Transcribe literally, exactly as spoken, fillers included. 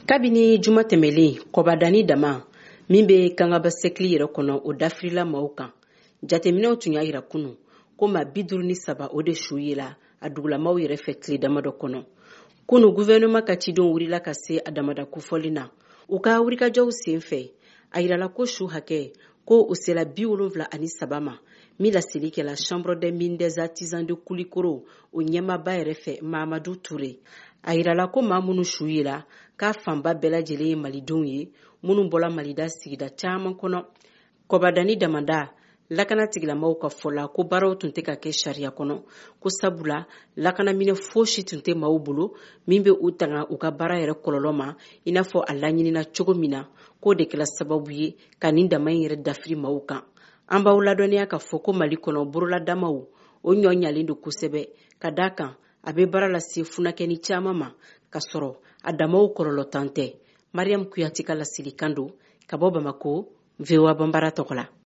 Kabini juma tɛmɛlen kɔbadani dama min bɛ kangaba sekili yɛrɛ kɔnɔ o dafirila maaw kan jateminɛw tun y'a yira kunu ko maa bi duuru ni saba o de su yela a dugulamaw yɛrɛ fɛ tile dama dɔ kɔnɔ kunu gouvernement ka cidenw wurila ka se a damada kofɔli na u ka wurikajaw sen fɛ a yirala ko su hakɛ ko o sera bi wolonwula ani saba ma min laseli kɛla chambre des mines des artisans de Kulikoro o ɲɛmaaba yɛrɛ fɛ Mahamadou Touré a yirala ko maa minnu su yela k'a fanba bɛɛ lajɛlen ye malidenw ye minnu bɔla malida sigida caman kɔnɔ kɔbadani damada lakana tigilamaw ka fɔla ko baaraw tun tɛ ka kɛ sariya kɔnɔ ko sabula lakanaminɛ fosi tun tɛ maaw bolo min bɛ u tanga u ka baara yɛrɛ kɔlɔlɔ ma i n'a fɔ a laɲinina cogo min na k'o de kɛla sababu ye ka nin dama in yɛrɛ dafiri maaw kan an b'aw ladɔnniya ka fɔ ko Mali kɔnɔ boroladamaw o ɲɔ ɲalen don kosɛbɛ ka d'a kan a bɛ baara lase funakɛni caman ma ka sɔrɔ a damaw kɔlɔlɔ tan tɛ. Mariam Kuyate ka laselikan don ka bɔ Bamako, V O A Banbara tɔgɔ la.